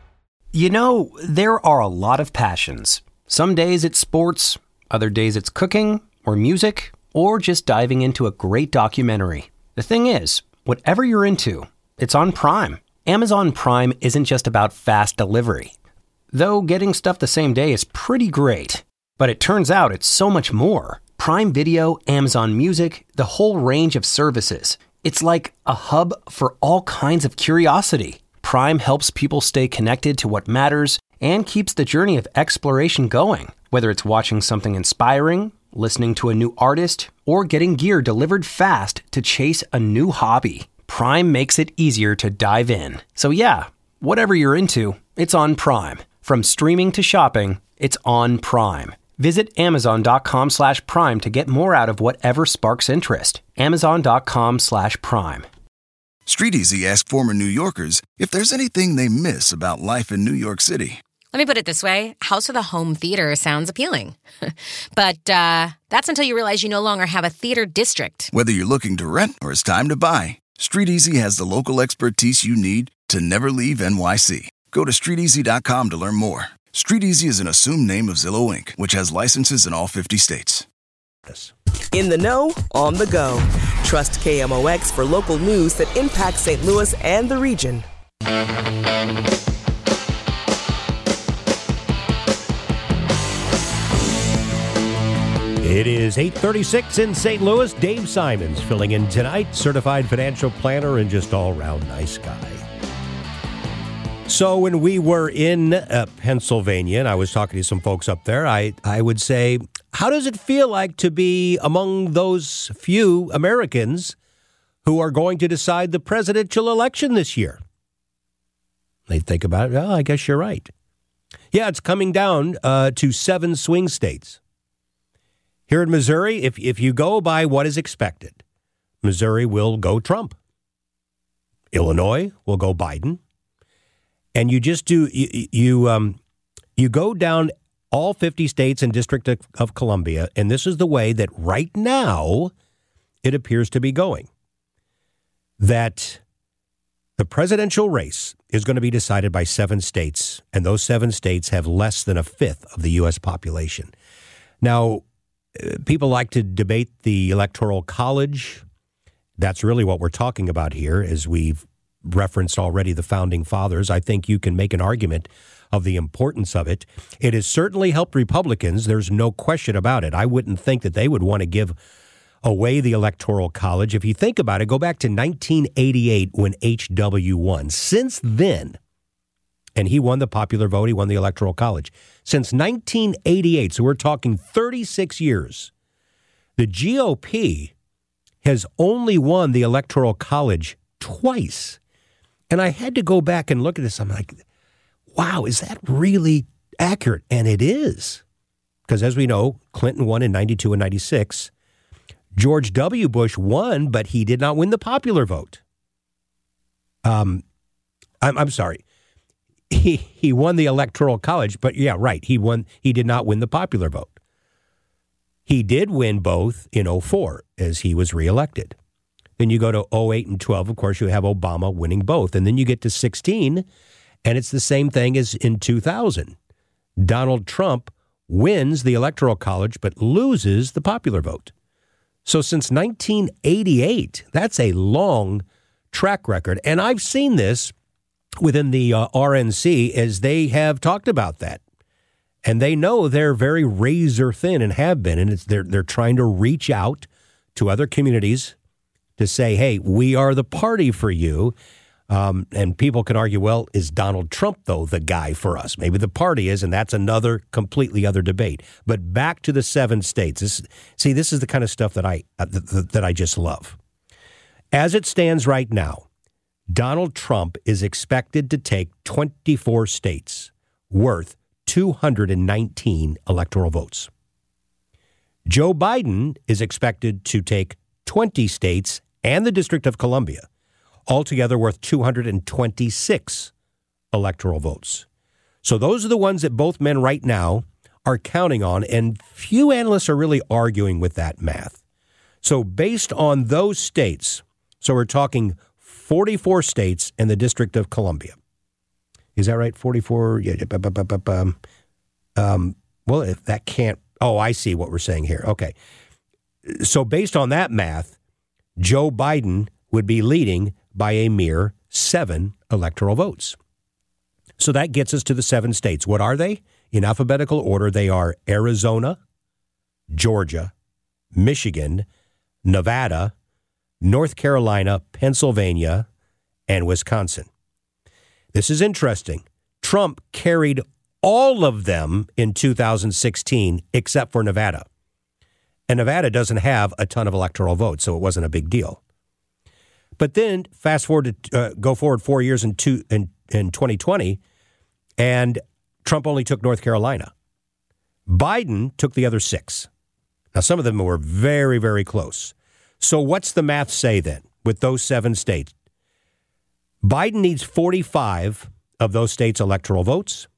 There are a lot of passions. Some days it's sports, other days it's cooking or music, or just diving into a great documentary. The thing is, whatever you're into, it's on Prime. Amazon Prime isn't just about fast delivery. Though getting stuff the same day is pretty great. But it turns out it's so much more. Prime Video, Amazon Music, the whole range of services. It's like a hub for all kinds of curiosity. Prime helps people stay connected to what matters and keeps the journey of exploration going. Whether it's watching something inspiring, listening to a new artist, or getting gear delivered fast to chase a new hobby, Prime makes it easier to dive in. So yeah, whatever you're into, it's on Prime. From streaming to shopping, it's on Prime. Visit Amazon.com/Prime to get more out of whatever sparks interest. Amazon.com/Prime. StreetEasy asked former New Yorkers if there's anything they miss about life in New York City. Let me put it this way. House with a home theater sounds appealing. But that's until you realize you no longer have a theater district. Whether you're looking to rent or it's time to buy, StreetEasy has the local expertise you need to never leave NYC. Go to StreetEasy.com to learn more. StreetEasy is an assumed name of Zillow Inc., which has licenses in all 50 states. In the know, on the go. Trust KMOX for local news that impacts St. Louis and the region. It is 8:36 in St. Louis. Dave Simons filling in tonight, certified financial planner and just all-around nice guy. So when we were in Pennsylvania, and I was talking to some folks up there, I would say, how does it feel like to be among those few Americans who are going to decide the presidential election this year? They think about it. Oh, I guess you're right. Yeah, it's coming down to 7 swing states. Here in Missouri, if you go by what is expected, Missouri will go Trump. Illinois will go Biden. And you just do, you go down all 50 states and District of Columbia, and this is the way that right now it appears to be going. That the presidential race is going to be decided by 7 states, and those 7 states have less than a fifth of the U.S. population. Now, people like to debate the Electoral College. That's really what we're talking about here, as we've referenced already the Founding Fathers. I think you can make an argument of the importance of it. It has certainly helped Republicans. There's no question about it. I wouldn't think that they would want to give away the Electoral College. If you think about it, go back to 1988 when H.W. won. Since then, and he won the popular vote, he won the Electoral College. Since 1988, so we're talking 36 years, the GOP has only won the Electoral College twice. And I had to go back and look at this. I'm like, wow, is that really accurate? And it is. Because as we know, Clinton won in 92 and 96. George W. Bush won, but he did not win the popular vote. I'm sorry. He won the Electoral College, but yeah, right. He did not win the popular vote. He did win both in 2004 as he was reelected. Then you go to 2008 and 2012. Of course, you have Obama winning both. And then you get to 2016, and it's the same thing as in 2000. Donald Trump wins the Electoral College, but loses the popular vote. So since 1988, that's a long track record. And I've seen this within the RNC as they have talked about that. And they know they're very razor thin and have been. And they're trying to reach out to other communities to say, hey, we are the party for you. And people can argue, well, is Donald Trump, though, the guy for us? Maybe the party is, and that's another completely other debate. But back to the 7 states. This is the kind of stuff that I just love. As it stands right now, Donald Trump is expected to take 24 states worth 219 electoral votes. Joe Biden is expected to take 20 states and the District of Columbia, altogether worth 226 electoral votes. So those are the ones that both men right now are counting on, and few analysts are really arguing with that math. So based on those states, so we're talking 44 states and the District of Columbia. Is that right? 44? Yeah. Well, if that can't... Oh, I see what we're saying here. Okay. So based on that math, Joe Biden would be leading by a mere 7 electoral votes. So that gets us to the 7 states. What are they? In alphabetical order, they are Arizona, Georgia, Michigan, Nevada, North Carolina, Pennsylvania, and Wisconsin. This is interesting. Trump carried all of them in 2016, except for Nevada. And Nevada doesn't have a ton of electoral votes, so it wasn't a big deal. But then go forward 4 years in 2020, and Trump only took North Carolina. Biden took the other 6. Now, some of them were very, very close. So what's the math say then with those 7 states? Biden needs 45 of those states' electoral votes.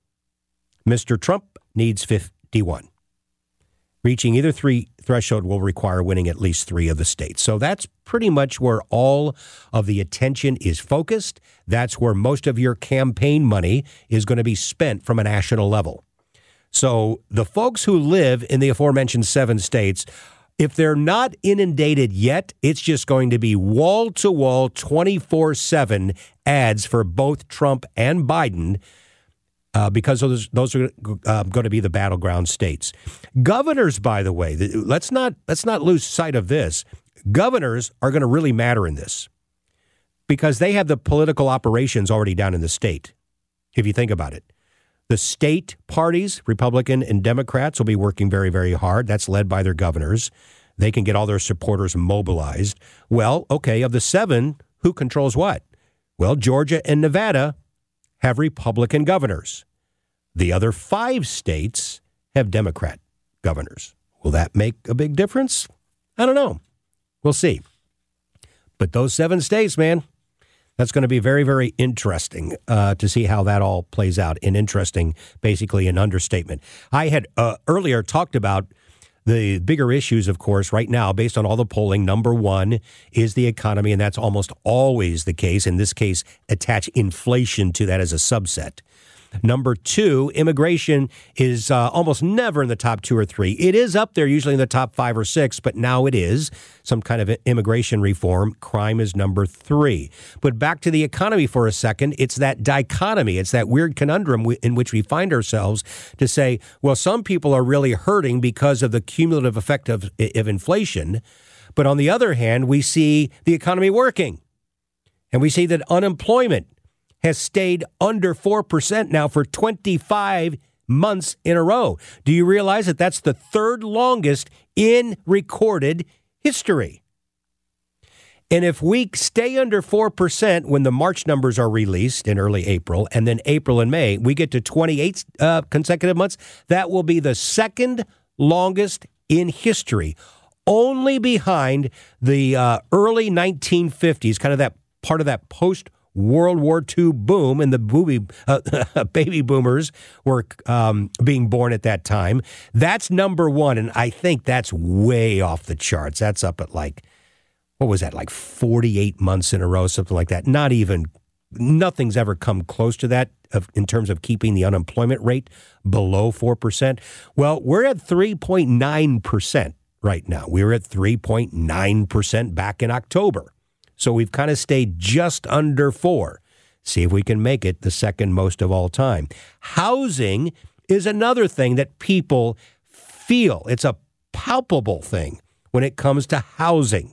Mr. Trump needs 51. Reaching either 3 threshold will require winning at least 3 of the states. So that's pretty much where all of the attention is focused. That's where most of your campaign money is going to be spent from a national level. So the folks who live in the aforementioned 7 states, if they're not inundated yet, it's just going to be wall-to-wall 24/7 ads for both Trump and Biden because those are going to be the battleground states. Governors, by the way, let's not lose sight of this. Governors are going to really matter in this because they have the political operations already down in the state, if you think about it. The state parties, Republican and Democrats, will be working very, very hard. That's led by their governors. They can get all their supporters mobilized. Well, okay, of the 7, who controls what? Well, Georgia and Nevada have Republican governors. The other 5 states have Democrat governors. Will that make a big difference? I don't know. We'll see. But those 7 states, man, that's going to be very, very interesting to see how that all plays out. And interesting, basically an understatement. I had earlier talked about the bigger issues, of course, right now, based on all the polling. Number one is the economy, and that's almost always the case. In this case, attach inflation to that as a subset. Number two, immigration is almost never in the top 2 or 3. It is up there usually in the top 5 or 6, but now it is some kind of immigration reform. Crime is number 3. But back to the economy for a second. It's that dichotomy. It's that weird conundrum in which we find ourselves to say, well, some people are really hurting because of the cumulative effect of inflation. But on the other hand, we see the economy working, and we see that unemployment has stayed under 4% now for 25 months in a row. Do you realize that that's the 3rd longest in recorded history? And if we stay under 4% when the March numbers are released in early April, and then April and May, we get to 28 consecutive months, that will be the 2nd longest in history, only behind the early 1950s, kind of that part of that post-World War II boom, and the baby boomers were being born at that time. That's number 1, and I think that's way off the charts. That's up at like 48 months in a row, something like that. Nothing's ever come close to that in terms of keeping the unemployment rate below 4%. Well, we're at 3.9% right now. We were at 3.9% back in October. So we've kind of stayed just under 4. See if we can make it the 2nd most of all time. Housing is another thing that people feel. It's a palpable thing when it comes to housing.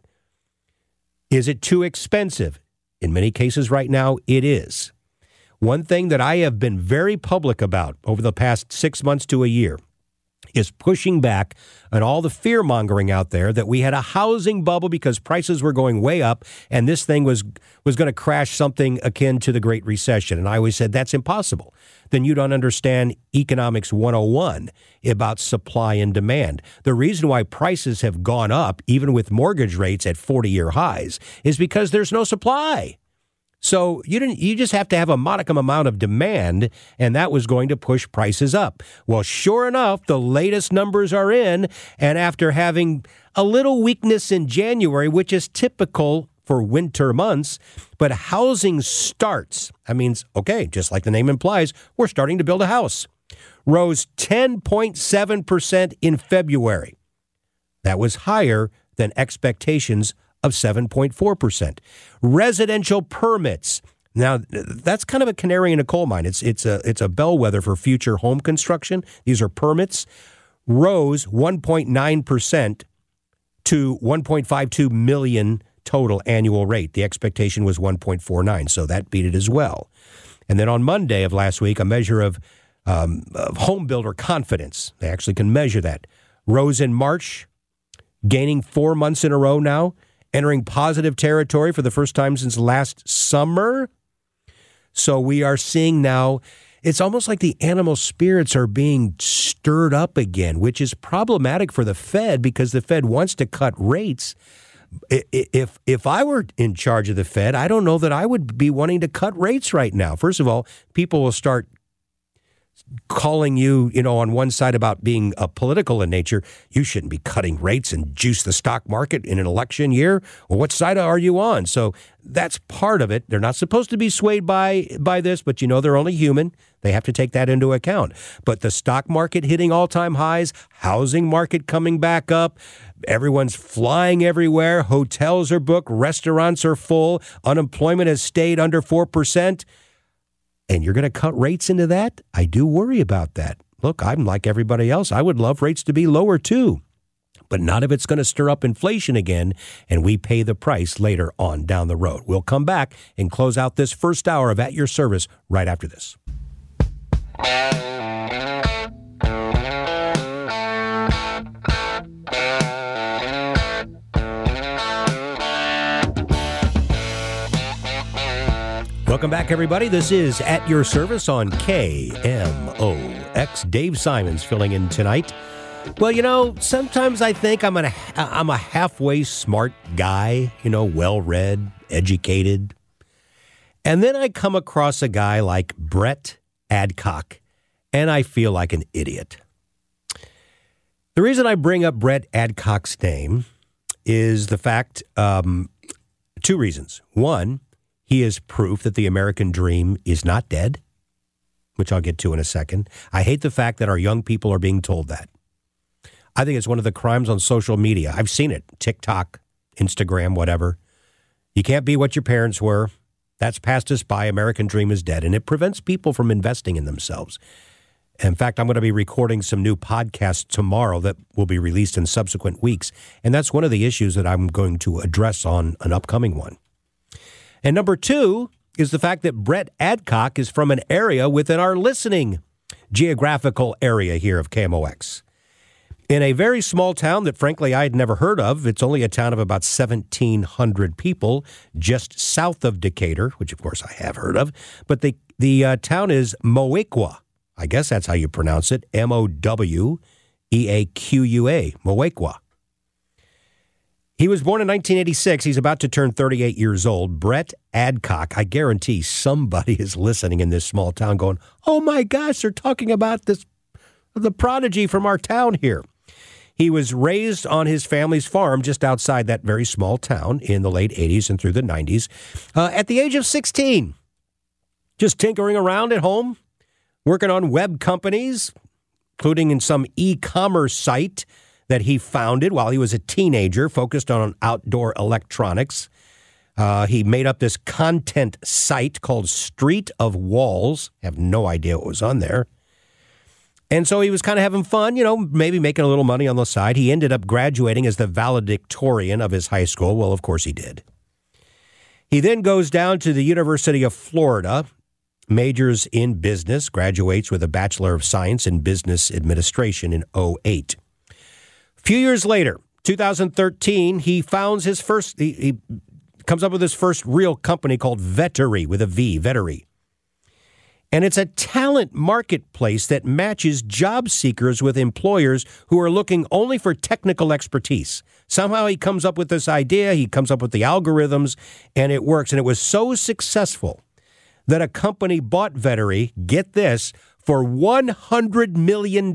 Is it too expensive? In many cases right now, it is. One thing that I have been very public about over the past 6 months to a year is pushing back on all the fear-mongering out there that we had a housing bubble because prices were going way up, and this thing was going to crash something akin to the Great Recession. And I always said, that's impossible. Then you don't understand Economics 101 about supply and demand. The reason why prices have gone up, even with mortgage rates at 40-year highs, is because there's no supply. So you just have to have a modicum amount of demand, and that was going to push prices up. Well, sure enough, the latest numbers are in, and after having a little weakness in January, which is typical for winter months, but housing starts. That means, okay, just like the name implies, we're starting to build a house. Rose 10.7% in February. That was higher than expectations of 7.4%. Residential permits. Now, that's kind of a canary in a coal mine. It's a bellwether for future home construction. These are permits. Rose 1.9% to 1.52 million total annual rate. The expectation was 1.49, so that beat it as well. And then on Monday of last week, a measure of home builder confidence. They actually can measure that. Rose in March, gaining 4 months in a row now, entering positive territory for the first time since last summer. So we are seeing now, it's almost like the animal spirits are being stirred up again, which is problematic for the Fed because the Fed wants to cut rates. If I were in charge of the Fed, I don't know that I would be wanting to cut rates right now. First of all, people will start calling you, on one side about being political in nature. You shouldn't be cutting rates and juice the stock market in an election year. Well, what side are you on? So that's part of it. They're not supposed to be swayed by this, but they're only human. They have to take that into account. But the stock market hitting all-time highs, housing market coming back up, everyone's flying everywhere, hotels are booked, restaurants are full, unemployment has stayed under 4%. And you're going to cut rates into that? I do worry about that. Look, I'm like everybody else. I would love rates to be lower too. But not if it's going to stir up inflation again and we pay the price later on down the road. We'll come back and close out this first hour of At Your Service right after this. Welcome back, everybody. This is At Your Service on KMOX. Dave Simons filling in tonight. Well, sometimes I think I'm a halfway smart guy, well-read, educated. And then I come across a guy like Brett Adcock, and I feel like an idiot. The reason I bring up Brett Adcock's name is the fact, two reasons. One, he is proof that the American dream is not dead, which I'll get to in a second. I hate the fact that our young people are being told that. I think it's one of the crimes on social media. I've seen it. TikTok, Instagram, whatever. You can't be what your parents were. That's passed us by. American dream is dead. And it prevents people from investing in themselves. In fact, I'm going to be recording some new podcasts tomorrow that will be released in subsequent weeks. And that's one of the issues that I'm going to address on an upcoming one. And number two is the fact that Brett Adcock is from an area within our listening geographical area here of KMOX. In a very small town that, frankly, I had never heard of. It's only a town of about 1,700 people, just south of Decatur, which, of course, I have heard of. But the town is Moequa. I guess that's how you pronounce it, Moweaqua, Moequa. He was born in 1986. He's about to turn 38 years old. Brett Adcock. I guarantee somebody is listening in this small town going, oh, my gosh, they're talking about the prodigy from our town here. He was raised on his family's farm just outside that very small town in the late 80s and through the 90s. At the age of 16, just tinkering around at home, working on web companies, including in some e-commerce site that he founded while he was a teenager, focused on outdoor electronics. He made up this content site called Street of Walls. I have no idea what was on there. And so he was kind of having fun, maybe making a little money on the side. He ended up graduating as the valedictorian of his high school. Well, of course he did. He then goes down to the University of Florida, majors in business, graduates with a Bachelor of Science in Business Administration in 2008. A few years later, 2013, he founds his first, he comes up with his first real company called Vettery, with a V, Vettery. And it's a talent marketplace that matches job seekers with employers who are looking only for technical expertise. Somehow he comes up with this idea, he comes up with the algorithms, and it works. And it was so successful that a company bought Vettery, get this, for $100 million.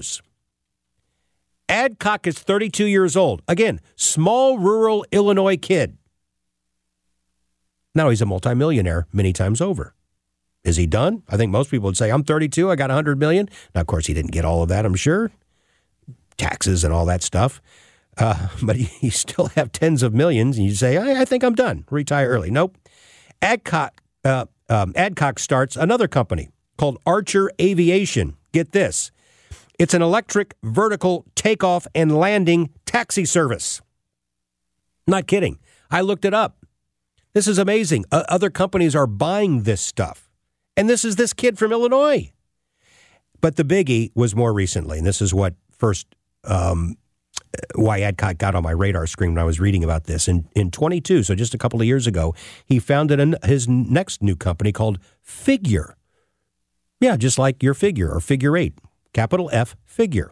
Adcock is 32 years old. Again, small rural Illinois kid. Now he's a multimillionaire many times over. Is he done? I think most people would say, I'm 32, I got $100 million. Now, of course, he didn't get all of that, I'm sure. Taxes and all that stuff. But you still have tens of millions, and you say, I think I'm done. Retire early. Nope. Adcock starts another company called Archer Aviation. Get this. It's an electric vertical takeoff and landing taxi service. Not kidding. I looked it up. This is amazing. Other companies are buying this stuff. And this is this kid from Illinois. But the biggie was more recently, and this is what first, why Adcock got on my radar screen when I was reading about this. In 22, so just a couple of years ago, he founded his next new company called Figure. Yeah, just like your figure, or Figure 8, capital F, Figure.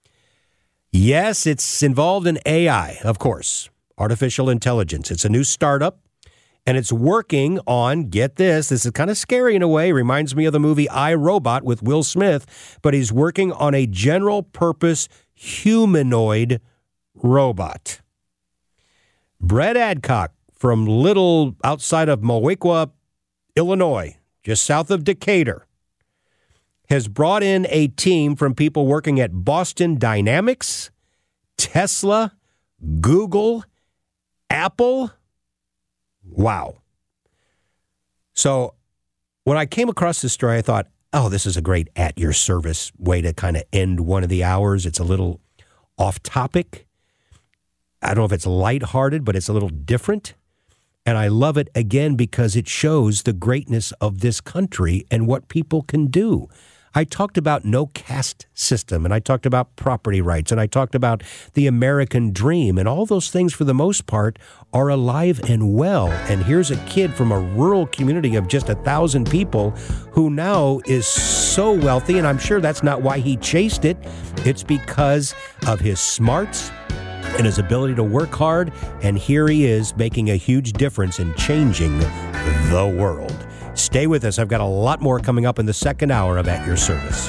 Yes, it's involved in AI, of course, artificial intelligence. It's a new startup. And it's working on, get this is kind of scary in a way, reminds me of the movie I, Robot with Will Smith, but he's working on a general-purpose humanoid robot. Brett Adcock from little outside of Moequa, Illinois, just south of Decatur, has brought in a team from people working at Boston Dynamics, Tesla, Google, Apple. Wow. So when I came across this story, I thought, oh, this is a great at your service way to kind of end one of the hours. It's a little off topic. I don't know if it's lighthearted, but it's a little different. And I love it, again, because it shows the greatness of this country and what people can do. I talked about no caste system, and I talked about property rights, and I talked about the American dream, and all those things, for the most part, are alive and well. And here's a kid from a rural community of just 1,000 people who now is so wealthy, and I'm sure that's not why he chased it. It's because of his smarts and his ability to work hard, and here he is making a huge difference in changing the world. Stay with us. I've got a lot more coming up in the second hour of At Your Service.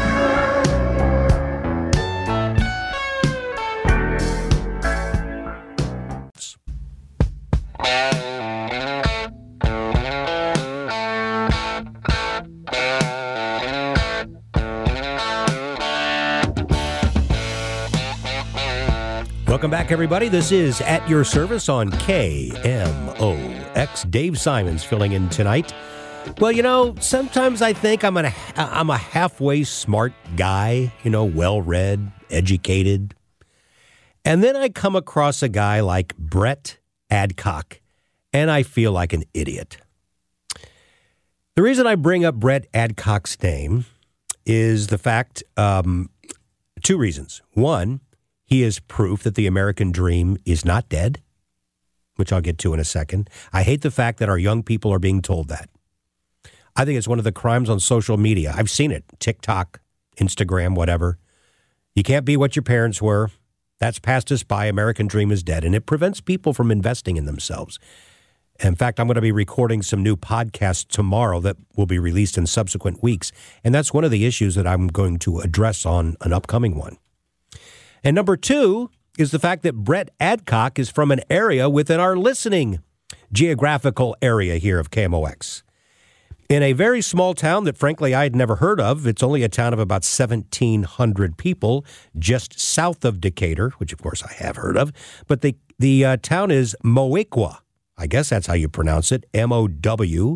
Welcome back, everybody. This is At Your Service on KMOX. Dave Simons filling in tonight. Well, you know, sometimes I think I'm a halfway smart guy, you know, well-read, educated. And then I come across a guy like Brett Adcock, and I feel like an idiot. The reason I bring up Brett Adcock's name is the fact, two reasons. One, he is proof that the American dream is not dead, which I'll get to in a second. I hate the fact that our young people are being told that. I think it's one of the crimes on social media. I've seen it. TikTok, Instagram, whatever. You can't be what your parents were. That's passed us by. American dream is dead. And it prevents people from investing in themselves. In fact, I'm going to be recording some new podcasts tomorrow that will be released in subsequent weeks. And that's one of the issues that I'm going to address on an upcoming one. And number two is the fact that Brett Adcock is from an area within our listening geographical area here of KMOX. In a very small town that, frankly, I had never heard of. It's only a town of about 1,700 people just south of Decatur, which, of course, I have heard of. But the town is Moequa. I guess that's how you pronounce it, Moweaqua,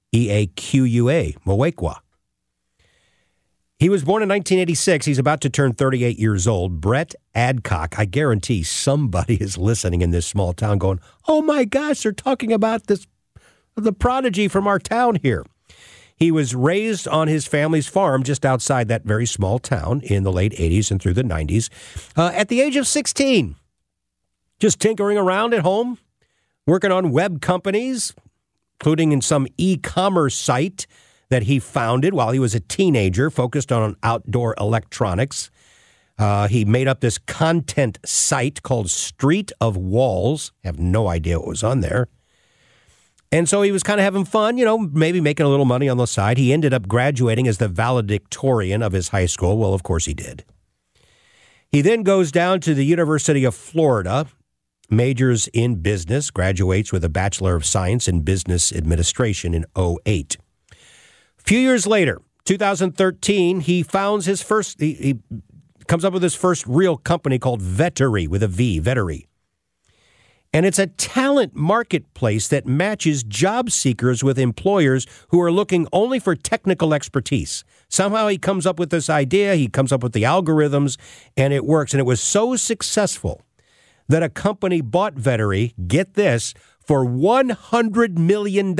Moequa. He was born in 1986. He's about to turn 38 years old. Brett Adcock. I guarantee somebody is listening in this small town going, oh my gosh, they're talking about the prodigy from our town here. He was raised on his family's farm just outside that very small town in the late 80s and through the 90s. At the age of 16, just tinkering around at home, working on web companies, including in some e-commerce site that he founded while he was a teenager, focused on outdoor electronics. He made up this content site called Street of Walls. I have no idea what was on there. And so he was kind of having fun, you know, maybe making a little money on the side. He ended up graduating as the valedictorian of his high school. Well, of course he did. He then goes down to the University of Florida, majors in business, graduates with a Bachelor of Science in Business Administration in 2008. A few years later, 2013, he founds his first, he comes up with his first real company called Vettery, with a V, Vettery. And it's a talent marketplace that matches job seekers with employers who are looking only for technical expertise. Somehow he comes up with this idea, he comes up with the algorithms, and it works. And it was so successful that a company bought Vettery, get this, for $100 million.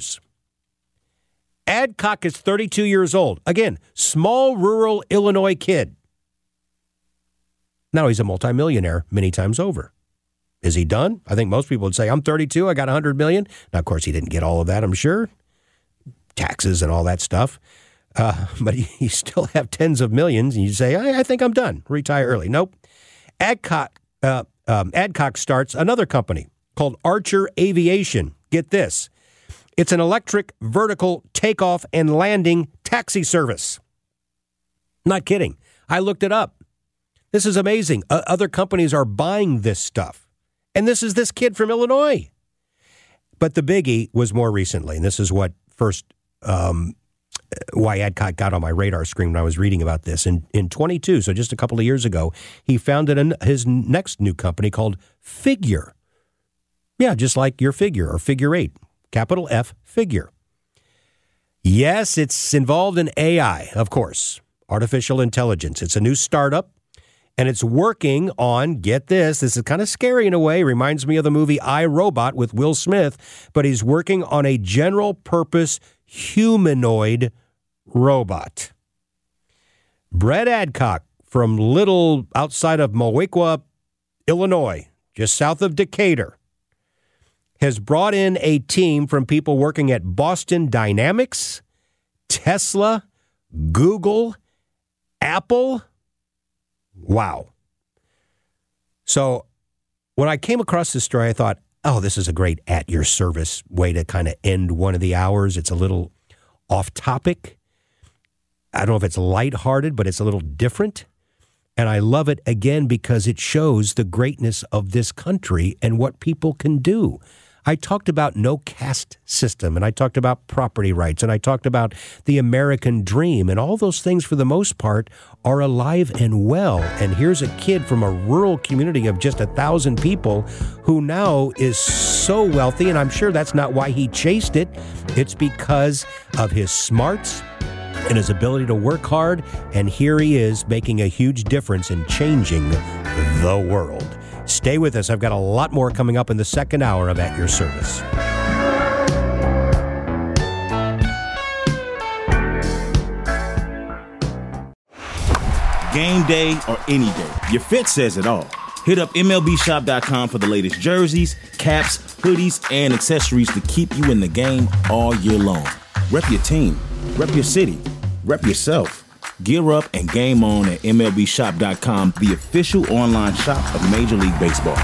Adcock is 32 years old. Again, small rural Illinois kid. Now he's a multimillionaire many times over. Is he done? I think most people would say, I'm 32, I got $100 million. Now, of course, he didn't get all of that, I'm sure. Taxes and all that stuff. But you still have tens of millions, and you say, I think I'm done. Retire early. Nope. Adcock starts another company called Archer Aviation. Get this. It's an electric vertical takeoff and landing taxi service. Not kidding. I looked it up. This is amazing. Other companies are buying this stuff. And this is this kid from Illinois. But the biggie was more recently, and this is what first, why Adcock got on my radar screen when I was reading about this. In 22, so just a couple of years ago, he founded his next new company called Figure. Yeah, just like your figure or figure eight. Capital F, Figure. Yes, it's involved in AI, of course, artificial intelligence. It's a new startup, and it's working on, get this is kind of scary in a way, reminds me of the movie I, Robot with Will Smith, but he's working on a general-purpose humanoid robot. Brett Adcock from little outside of Moequa, Illinois, just south of Decatur, has brought in a team from people working at Boston Dynamics, Tesla, Google, Apple, Wow. So when I came across this story, I thought, oh, this is a great at your service way to kind of end one of the hours. It's a little off topic. I don't know if it's lighthearted, but it's a little different. And I love it, again, because it shows the greatness of this country and what people can do. I talked about no caste system, and I talked about property rights, and I talked about the American dream, and all those things, for the most part, are alive and well. And here's a kid from a rural community of just 1,000 people who now is so wealthy, and I'm sure that's not why he chased it. It's because of his smarts and his ability to work hard, and here he is making a huge difference in changing the world. Stay with us. I've got a lot more coming up in the second hour of At Your Service. Game day or any day, your fit says it all. Hit up MLBshop.com for the latest jerseys, caps, hoodies, and accessories to keep you in the game all year long. Rep your team, rep your city, rep yourself. Gear up and game on at MLBshop.com, the official online shop of Major League Baseball.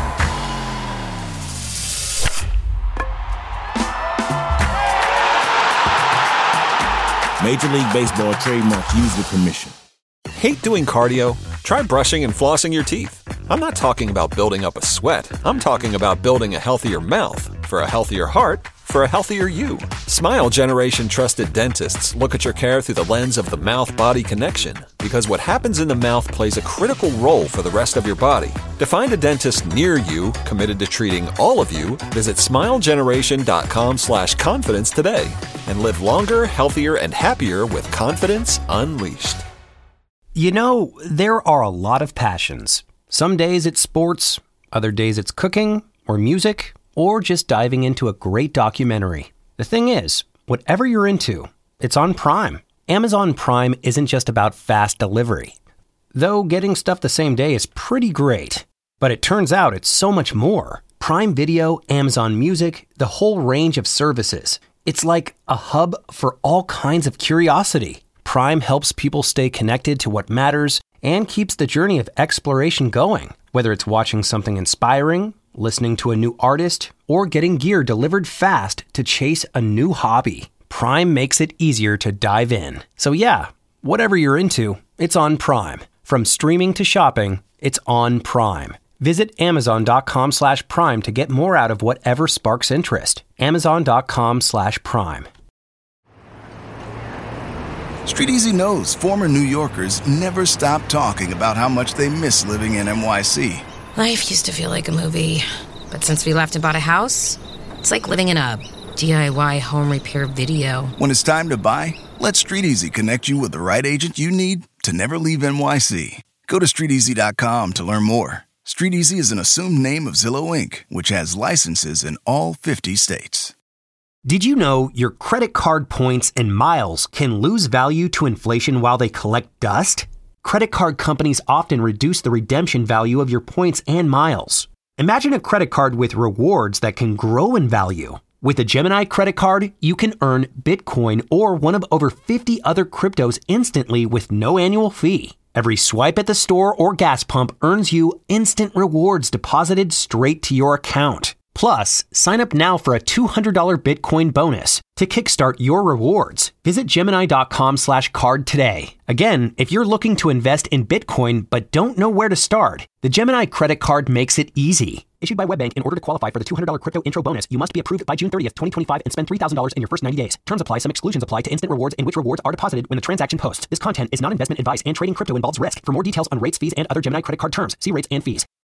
Major League Baseball trademarks used with permission. Hate doing cardio? Try brushing and flossing your teeth. I'm not talking about building up a sweat. I'm talking about building a healthier mouth for a healthier heart for a healthier you. Smile Generation trusted dentists look at your care through the lens of the mouth-body connection, because what happens in the mouth plays a critical role for the rest of your body. To find a dentist near you committed to treating all of you, visit smilegeneration.com/confidence today and live longer, healthier, and happier with confidence unleashed. You know, there are a lot of passions. Some days it's sports, other days it's cooking or music, or just diving into a great documentary. The thing is, whatever you're into, it's on Prime. Amazon Prime isn't just about fast delivery. Though getting stuff the same day is pretty great. But it turns out it's so much more. Prime Video, Amazon Music, the whole range of services. It's like a hub for all kinds of curiosity. Prime helps people stay connected to what matters and keeps the journey of exploration going. Whether it's watching something inspiring, listening to a new artist, or getting gear delivered fast to chase a new hobby, Prime makes it easier to dive in. So yeah, whatever you're into, it's on Prime. From streaming to shopping, it's on Prime. Visit Amazon.com/Prime to get more out of whatever sparks interest. Amazon.com/Prime. StreetEasy knows former New Yorkers never stop talking about how much they miss living in NYC. Life used to feel like a movie, but since we left and bought a house, it's like living in a DIY home repair video. When it's time to buy, let StreetEasy connect you with the right agent you need to never leave NYC. Go to StreetEasy.com to learn more. StreetEasy is an assumed name of Zillow Inc., which has licenses in all 50 states. Did you know your credit card points and miles can lose value to inflation while they collect dust? Credit card companies often reduce the redemption value of your points and miles. Imagine a credit card with rewards that can grow in value. With a Gemini credit card, you can earn Bitcoin or one of over 50 other cryptos instantly with no annual fee. Every swipe at the store or gas pump earns you instant rewards deposited straight to your account. Plus, sign up now for a $200 Bitcoin bonus to kickstart your rewards. Visit Gemini.com/card today. Again, if you're looking to invest in Bitcoin but don't know where to start, the Gemini credit card makes it easy. Issued by WebBank, in order to qualify for the $200 crypto intro bonus, you must be approved by June 30th, 2025 and spend $3,000 in your first 90 days. Terms apply. Some exclusions apply to instant rewards in which rewards are deposited when the transaction posts. This content is not investment advice and trading crypto involves risk. For more details on rates, fees, and other Gemini credit card terms, see rates and fees.